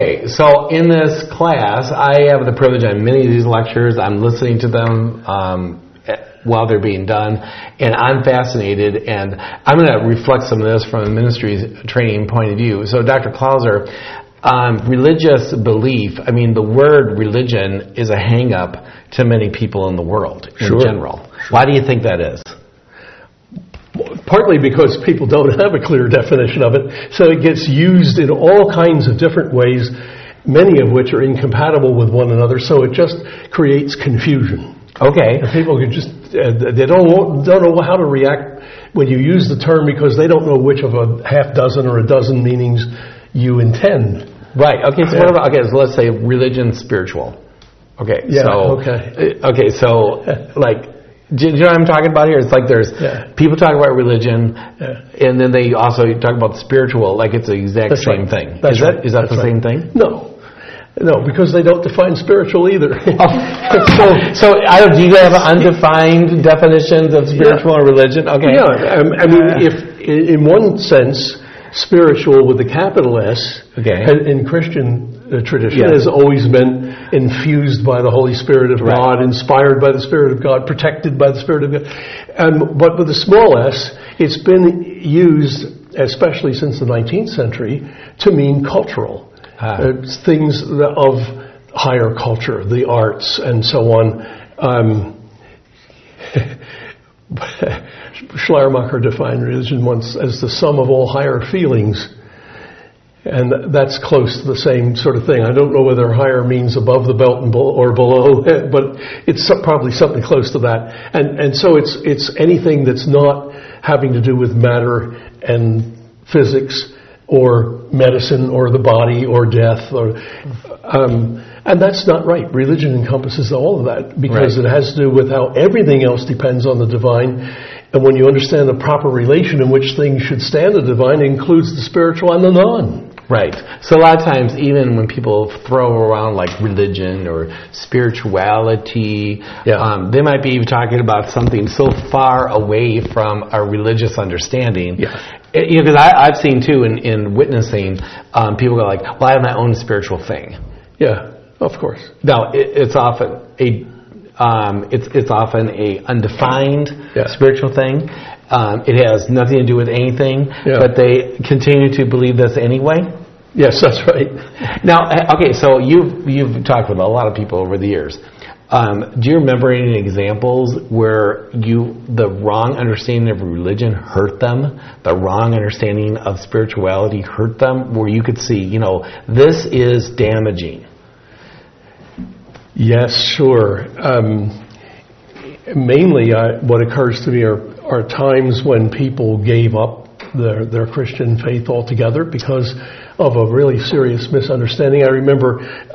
Okay, so in this class, I have the privilege on many of these lectures. I'm listening to them while they're being done, and I'm fascinated, and I'm going to reflect some of this from a ministry training point of view. So Dr. Clauser, religious belief, I mean, the word religion is a hang-up to many people in the world in general. Sure. Why do you think that is? Partly because people don't have a clear definition of it, so it gets used in all kinds of different ways, many of which are incompatible with one another, so it just creates confusion. Okay. And people can just, they don't know how to react when you use the term because they don't know which of a half dozen or a dozen meanings you intend. Right. Okay, so what about, so let's say religion, spiritual. Okay. Yeah, so like, do you know what I'm talking about here? It's like there's people talk about religion, and then they also talk about spiritual, like it's the exact same thing. Is that the same thing? No, because they don't define spiritual either. So do you have undefined definitions of spiritual and religion? Okay. Yeah, I mean, if in one sense, spiritual with a capital S in Christian tradition has always been infused by the Holy Spirit of God, inspired by the Spirit of God, protected by the Spirit of God. But with a small s, it's been used, especially since the 19th century, to mean cultural. Things of higher culture, the arts, and so on. Schleiermacher defined religion once as the sum of all higher feelings. And that's close to the same sort of thing. I don't know whether higher means above the belt or below, but it's probably something close to that. And so it's anything that's not having to do with matter and physics or medicine or the body or death. And that's not right. Religion encompasses all of that because it has to do with how everything else depends on the divine. And when you understand the proper relation in which things should stand the divine, it includes the spiritual and the non. Right. So a lot of times, even when people throw around like religion or spirituality, they might be even talking about something so far away from a religious understanding. Yeah. Because I've seen too in witnessing, people go like, "Well, I have my own spiritual thing." Yeah, of course. Now it's often a undefined spiritual thing. It has nothing to do with anything, but they continue to believe this anyway. Yes, that's right. Now, so you've talked with a lot of people over the years. Do you remember any examples where the wrong understanding of religion hurt them, the wrong understanding of spirituality hurt them, where you could see, this is damaging? Yes, sure. Mainly, what occurs to me are times when people gave up their Christian faith altogether because of a really serious misunderstanding. I remember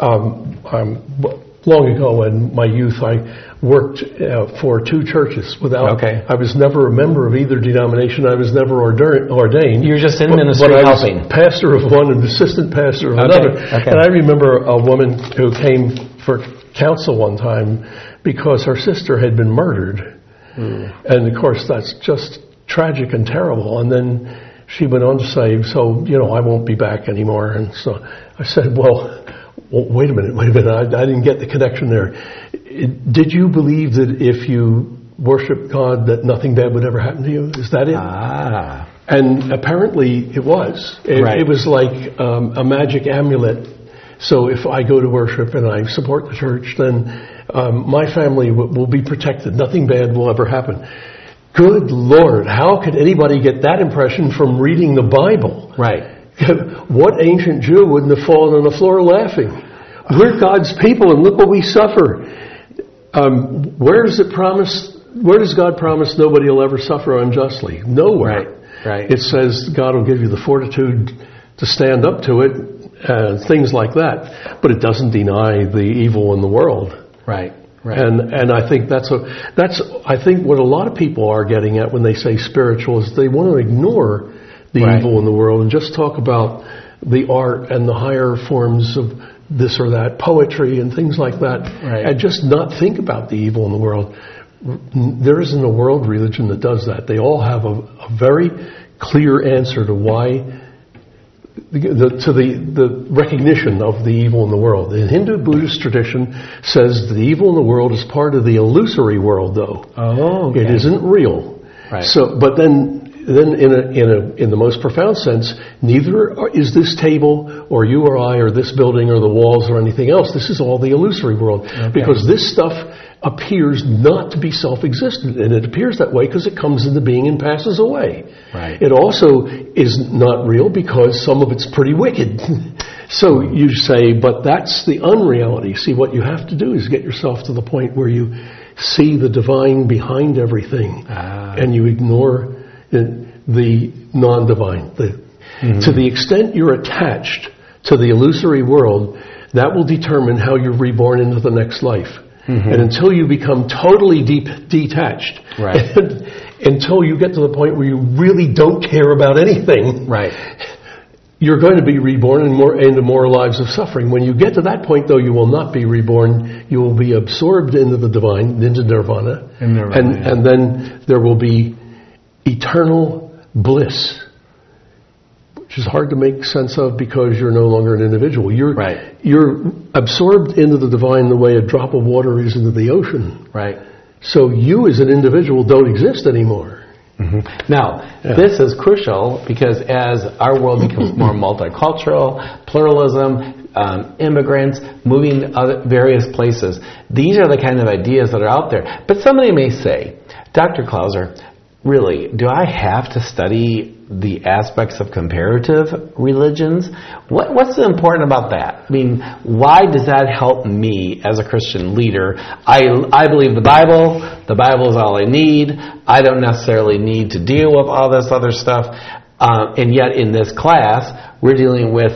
long ago in my youth, I worked for two churches I was never a member of either denomination. I was never ordained. You were just in ministry helping. I was pastor of one and assistant pastor of another. And I remember a woman who came for counsel one time because her sister had been murdered. And of course that's just tragic and terrible. And then she went on to say, so, I won't be back anymore. And so I said, well, wait a minute. I didn't get the connection there. Did you believe that if you worship God that nothing bad would ever happen to you? Is that it? And apparently it was. It was like a magic amulet. So if I go to worship and I support the church, then my family will be protected. Nothing bad will ever happen. Good Lord, how could anybody get that impression from reading the Bible? Right. What ancient Jew wouldn't have fallen on the floor laughing? We're God's people and look what we suffer. Where does God promise nobody will ever suffer unjustly? Nowhere. Right. It says God will give you the fortitude to stand up to it, things like that. But it doesn't deny the evil in the world. Right. And I think that's I think what a lot of people are getting at when they say spiritual is they want to ignore the evil in the world and just talk about the art and the higher forms of this or that, poetry and things like that, and just not think about the evil in the world. There isn't a world religion that does that. They all have a very clear answer to why the recognition of the evil in the world. The Hindu Buddhist tradition says the evil in the world is part of the illusory world, though. Oh, okay. It isn't real. Right. So, but then in the most profound sense, neither is this table or you or I or this building or the walls or anything else. This is all the illusory world. Okay. Because this stuff appears not to be self-existent, and it appears that way because it comes into being and passes away. Right. It also is not real because some of it's pretty wicked. So you say, but that's the unreality. See, what you have to do is get yourself to the point where you see the divine behind everything, and you ignore the non-divine. To the extent you're attached to the illusory world, that will determine how you're reborn into the next life. Mm-hmm. And until you become totally detached, right. and until you get to the point where you really don't care about anything, right. you're going to be reborn into more lives of suffering. When you get to that point, though, you will not be reborn. You will be absorbed into the divine, into nirvana, and then there will be eternal bliss, which is hard to make sense of because you're no longer an individual. You're absorbed into the divine the way a drop of water is into the ocean. Right. So you as an individual don't exist anymore. Mm-hmm. Now, this is crucial because as our world becomes more multicultural, pluralism, immigrants, moving to various places, these are the kind of ideas that are out there. But somebody may say, Dr. Klauser, really, do I have to study the aspects of comparative religions? What's important about that? I mean, why does that help me as a Christian leader? I believe the Bible is all I need. I don't necessarily need to deal with all this other stuff. And yet in this class, we're dealing with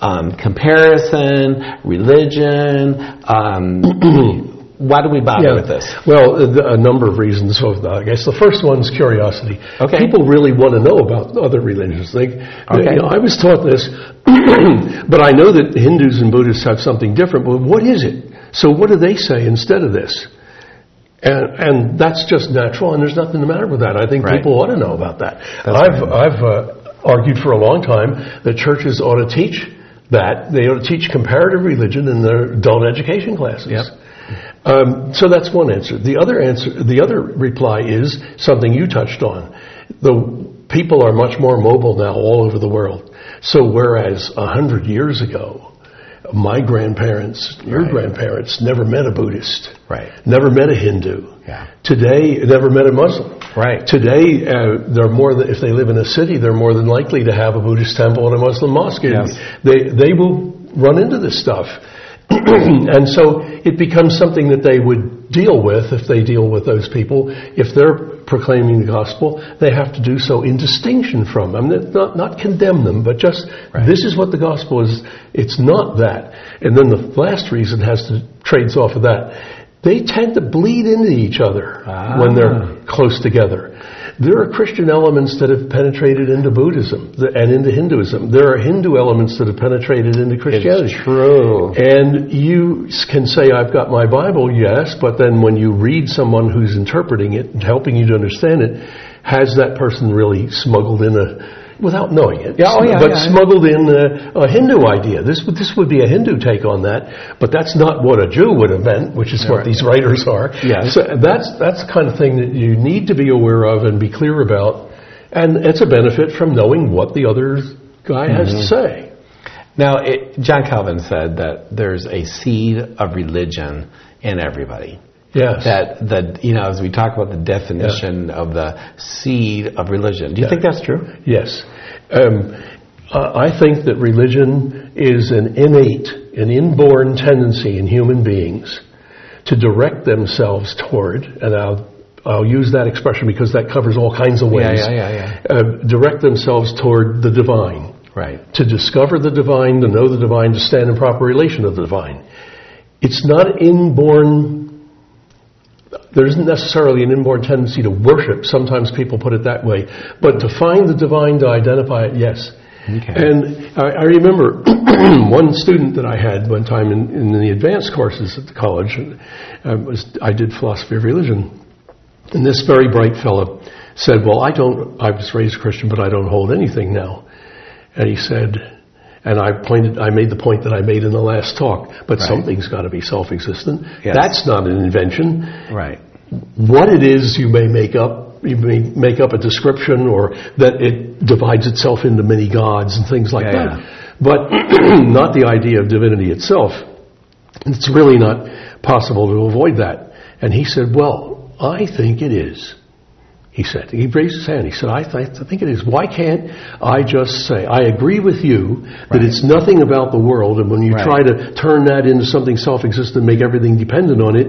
comparison, religion, why do we bother with this? Well, a number of reasons. So I guess the first one's curiosity. Okay. People really want to know about other religions. I was taught this, but I know that Hindus and Buddhists have something different. But what is it? So what do they say instead of this? And that's just natural, and there's nothing the matter with that. I think people ought to know about that. I've argued for a long time that churches ought to teach that. They ought to teach comparative religion in their adult education classes. Yep. So that's one answer. The other reply is something you touched on. The people are much more mobile now all over the world. So whereas 100 years ago, my grandparents, your grandparents never met a Buddhist, never met a Hindu. Today, never met a Muslim. Today, they're if they live in a city, they're more than likely to have a Buddhist temple and a Muslim mosque. Yes. They will run into this stuff. And so it becomes something that they would deal with if they deal with those people. If they're proclaiming the gospel, they have to do so in distinction from them. Not condemn them, but just this is what the gospel is. It's not that. And then the last reason trades off of that. They tend to bleed into each other when they're close together. There are Christian elements that have penetrated into Buddhism and into Hinduism. There are Hindu elements that have penetrated into Christianity. It's true. And you can say, I've got my Bible, yes, but then when you read someone who's interpreting it and helping you to understand it, has that person really smuggled in without knowing it, smuggled in a Hindu idea. This would be a Hindu take on that, but that's not what a Jew would have meant, which is what these writers are. Yes. So that's the kind of thing that you need to be aware of and be clear about, and it's a benefit from knowing what the other guy has to say. Now, John Calvin said that there's a seed of religion in everybody. Yes. As we talk about the definition of the seed of religion. Do you think that's true? Yes. I think that religion is an inborn tendency in human beings to direct themselves toward, and I'll use that expression because that covers all kinds of ways. Direct themselves toward the divine. Right. To discover the divine, to know the divine, to stand in proper relation to the divine. It's not inborn. There isn't necessarily an inborn tendency to worship. Sometimes people put it that way. But to find the divine, to identify it, yes. Okay. And I remember one student that I had one time in the advanced courses at the college. I did philosophy of religion. And this very bright fellow said, I was raised Christian, but I don't hold anything now. And he said, And I made the point that I made in the last talk, but Right. something's got to be self-existent. Yes. That's not an invention. Right. What it is, you may make up a description, or that it divides itself into many gods and things like that. Yeah. But not the idea of divinity itself. It's really not possible to avoid that. And he said, well, I think it is. He said, he raised his hand. He said, I think it is. Why can't I just say, I agree with you that Right. it's nothing about the world, and when you Right. try to turn that into something self-existent, make everything dependent on it,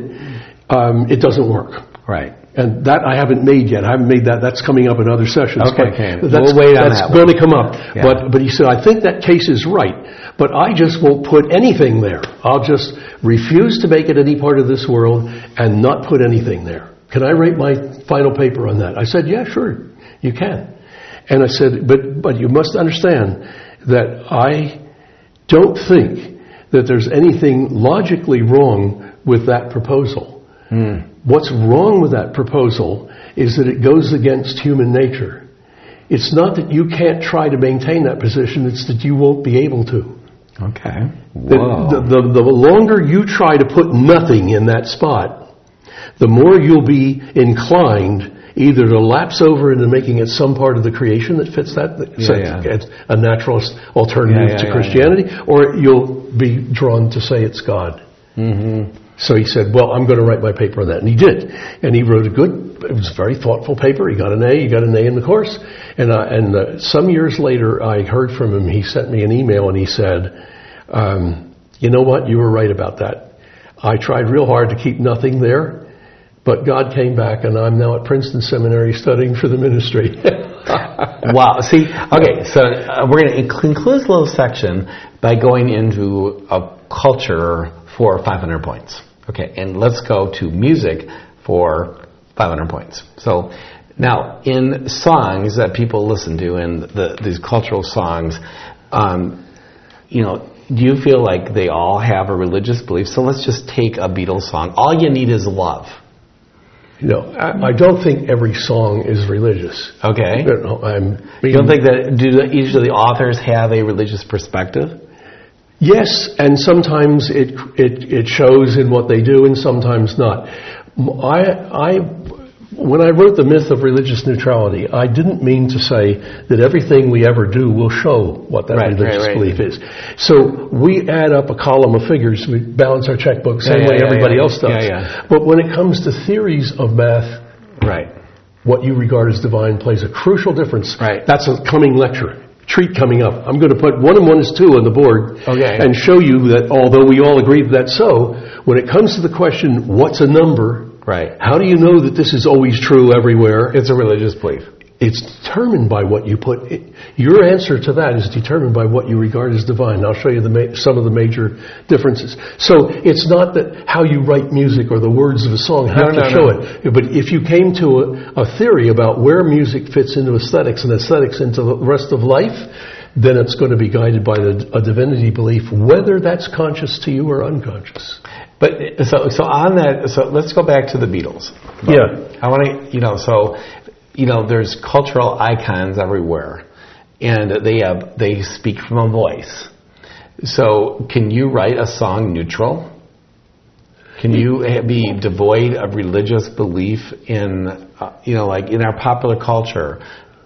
it doesn't work. Right. And that I haven't made yet. I haven't made that. That's coming up in other sessions. Okay. But that's, We'll wait on that's that going one. to come up. Yeah. But he said, I think that case is right. But I just won't put anything there. I'll just refuse to make it any part of this world and not put anything there. Can I write my final paper on that? I said, yeah, sure, you can. And I said, but you must understand that I don't think that there's anything logically wrong with that proposal. What's wrong with that proposal is that it goes against human nature. It's not that you can't try to maintain that position, it's that you won't be able to. Okay. Whoa. The longer you try to put nothing in that spot, the more you'll be inclined either to lapse over into making it some part of the creation that fits that, it's a naturalist alternative to Christianity, or you'll be drawn to say it's God. Mm-hmm. So he said, well, I'm going to write my paper on that. And he did. And he wrote it was a very thoughtful paper. He got an A. He got an A in the course. And some years later, I heard from him. He sent me an email and he said, you know what? You were right about that. I tried real hard to keep nothing there, but God came back, and I'm now at Princeton Seminary studying for the ministry. Wow. See, okay, so we're going to conclude this little section by going into a culture for 500 points. Okay, and let's go to music for 500 points. So now, in songs that people listen to, and these cultural songs, do you feel like they all have a religious belief? So let's just take a Beatles song. All you need is love. No, I don't think every song is religious. Okay. You don't think that, do each of the authors have a religious perspective? Yes, and sometimes it shows in what they do, and sometimes not. When I wrote The Myth of Religious Neutrality, I didn't mean to say that everything we ever do will show what that religious belief is. So we add up a column of figures, we balance our checkbook, same way everybody else does. But when it comes to theories of math, what you regard as divine plays a crucial difference. That's a coming lecture. Treat coming up. I'm going to put 1 and 1 is 2 on the board and show you that although we all agree that's so, when it comes to the question, what's a number? How do you know that this is always true everywhere? It's a religious belief. It's determined by what you put. Your answer to that is determined by what you regard as divine. I'll show you some of the major differences. So it's not that how you write music or the words of a song have to show it. But if you came to a theory about where music fits into aesthetics and aesthetics into the rest of life, then it's going to be guided by a divinity belief, whether that's conscious to you or unconscious. But so on that, so let's go back to the Beatles. I want to, there's cultural icons everywhere, and they speak from a voice. So can you write a song neutral? Can you be devoid of religious belief in, like in our popular culture?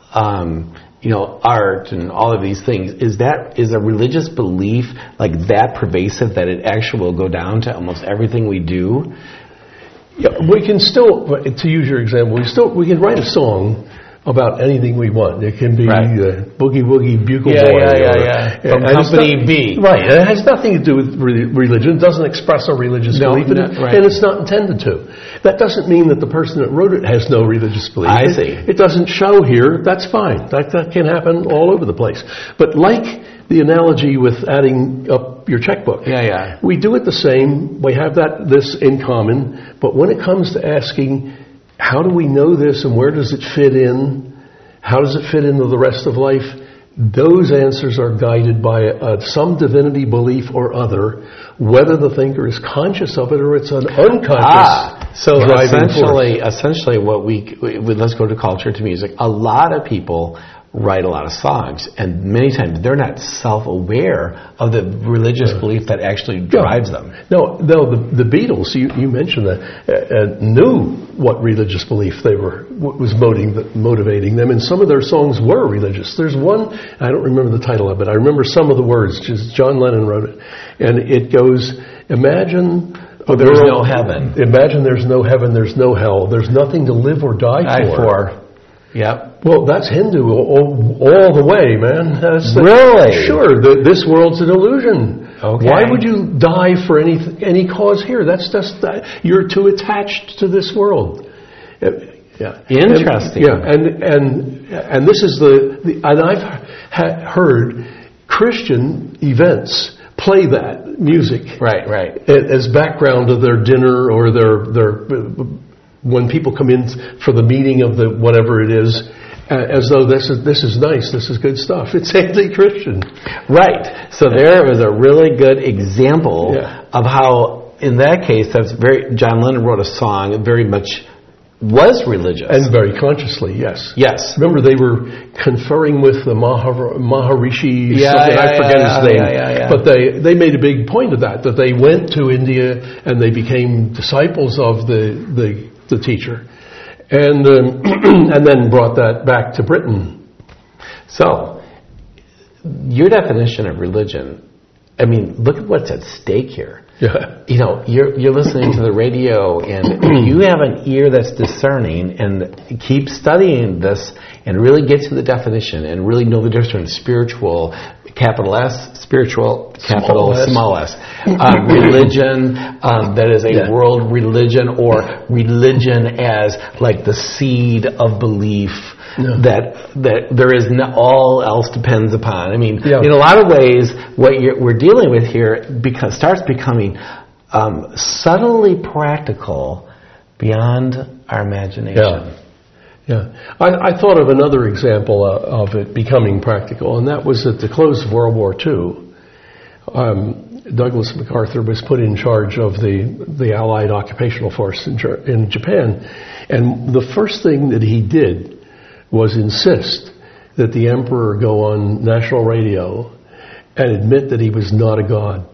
Art and all of these things, is a religious belief like that pervasive that it actually will go down to almost everything we do? Yeah, we can still, to use your example, we can write a song about anything we want. It can be Boogie Woogie Bugle Boy. From Company B. Right. It has nothing to do with religion. It doesn't express a religious belief, and it's not intended to. That doesn't mean that the person that wrote it has no religious belief. I see. It doesn't show here. That's fine. That can happen all over the place. But like the analogy with adding up your checkbook. We do it the same. We have this in common. But when it comes to asking, how do we know this and where does it fit in? How does it fit into the rest of life? Those answers are guided by some divinity belief or other, whether the thinker is conscious of it or it's an unconscious so driving essentially what we let's go to culture, to music. A lot of people write a lot of songs, and many times they're not self-aware of the religious belief that actually drives them. No, the Beatles, you mentioned that, knew what religious belief was motivating them, and some of their songs were religious. There's one, I don't remember the title of it, I remember some of the words, just John Lennon wrote it, and it goes, imagine... there's no heaven. Imagine there's no heaven, there's no hell, there's nothing to live or die for. Yep. Well, that's Hindu all the way, man. Really? Sure. This world's an illusion. Okay. Why would you die for any cause here? That's just you're too attached to this world. Yeah. Interesting. And this is and I've heard Christian events play that music. Right. As background of their dinner or their when people come in for the meeting of the whatever it is, as though this is nice, this is good stuff. It's anti-Christian. Right. So there was a really good example of how, in that case, John Lennon wrote a song that very much was religious. And very consciously, yes. Yes. Remember, they were conferring with the Maharishi, I forget his name. But they made a big point of that they went to India and they became disciples of the teacher, and then brought that back to Britain. So, your definition of religion, I mean, look at what's at stake here. Yeah. You know, you're listening to the radio, and if you have an ear that's discerning, and keep studying this, and really get to the definition, and really know the difference between spiritual, capital S, spiritual, capital small s, religion, that is a world religion, or religion as like the seed of belief that there is all else depends upon. I mean, in a lot of ways, what we're dealing with here starts becoming subtly practical beyond our imagination. Yeah. I thought of another example of it becoming practical, and that was at the close of World War II. Douglas MacArthur was put in charge of the Allied occupational force in Japan, and the first thing that he did was insist that the emperor go on national radio and admit that he was not a god.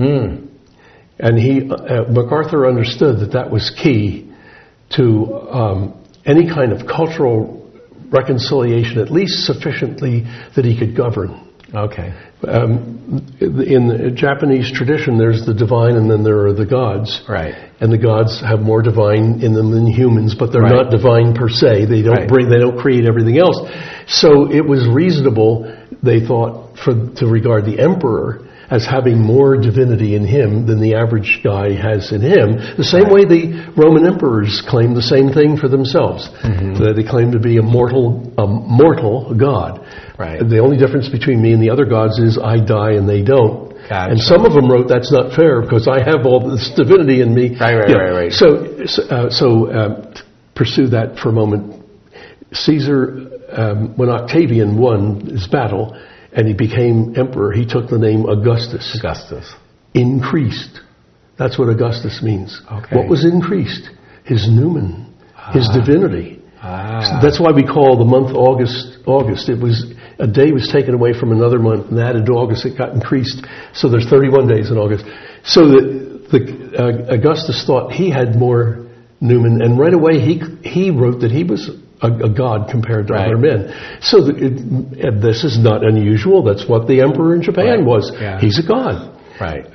And MacArthur understood that was key to any kind of cultural reconciliation, at least sufficiently that he could govern. Okay. In the Japanese tradition, there's the divine and then there are the gods. Right. And the gods have more divine in them than humans, but they're not divine per se. They don't they don't create everything else. So it was reasonable, they thought, to regard the emperor as having more divinity in him than the average guy has in him. The same way the Roman emperors claimed the same thing for themselves. That they claimed to be a mortal god. Right. The only difference between me and the other gods is I die and they don't. Gotcha. And some of them wrote, that's not fair because I have all this divinity in me. Right. So pursue that for a moment. Caesar, when Octavian won his battle and he became emperor, he took the name Augustus. Increased. That's what Augustus means. Okay. What was increased? His numen, his divinity. That's why we call the month August. It was a day was taken away from another month and added to August. It got increased. So there's 31 days in August. So Augustus thought he had more numen, and right away he wrote that he was a god compared to other men. So this is not unusual. That's what the emperor in Japan was. Yeah. He's a god. Right.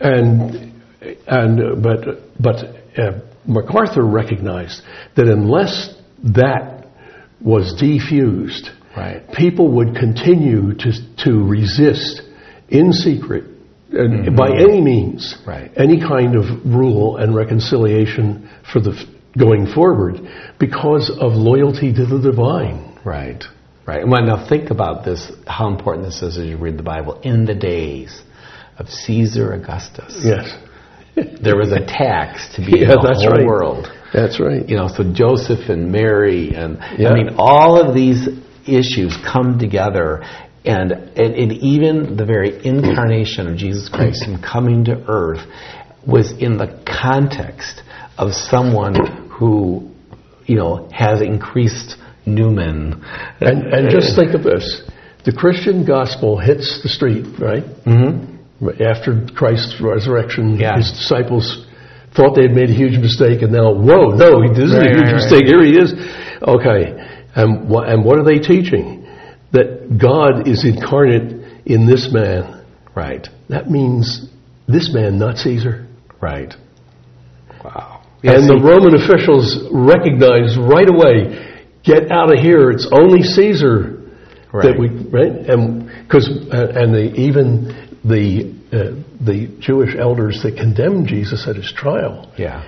But MacArthur recognized that unless that was defused, people would continue to resist in secret, and by any means, any kind of rule and reconciliation for the going forward because of loyalty to the divine. Right. Well, now think about this, how important this is as you read the Bible. In the days of Caesar Augustus. Yes. There was a tax to be in the whole world. That's right. So Joseph and Mary and I mean all of these issues come together, and even the very incarnation of Jesus Christ and coming to earth was in the context of someone who has increased numen. And just think of this. the Christian gospel hits the street, right? Mm-hmm. After Christ's resurrection, his disciples thought they had made a huge mistake, and now, whoa, no, this is a huge mistake. Here he is. Okay, and what are they teaching? That God is incarnate in this man. Right. That means this man, not Caesar. Right. Wow. And the Roman officials recognized right away, get out of here, it's only Caesar. Right. That we, right? And because even the Jewish elders that condemned Jesus at his trial,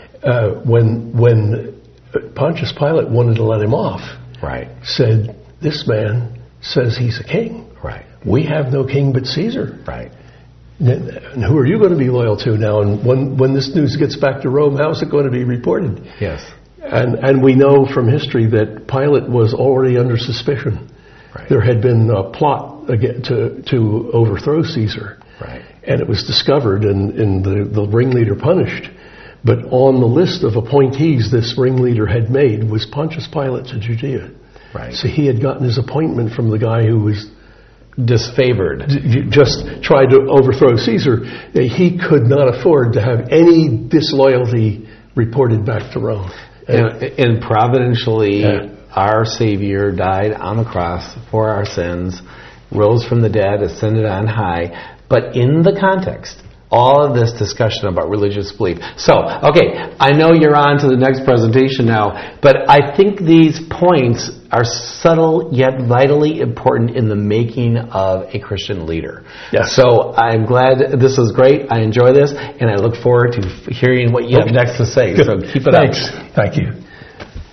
when Pontius Pilate wanted to let him off, said, this man says he's a king. Right. We have no king but Caesar. Right. And who are you going to be loyal to now? And when this news gets back to Rome, how's it going to be reported? Yes. And we know from history that Pilate was already under suspicion. Right. There had been a plot to overthrow Caesar. Right. And it was discovered and the ringleader punished. But on the list of appointees this ringleader had made was Pontius Pilate to Judea. Right. So he had gotten his appointment from the guy who was disfavored. Just tried to overthrow Caesar. He could not afford to have any disloyalty reported back to Rome. And providentially, our Savior died on the cross for our sins, rose from the dead, ascended on high. But in the context, all of this discussion about religious belief. So, okay, I know you're on to the next presentation now, but I think these points are subtle yet vitally important in the making of a Christian leader. Yes. So I'm glad this is great. I enjoy this, and I look forward to hearing what you have next to say. Good. So keep it Thanks. up. Thank you.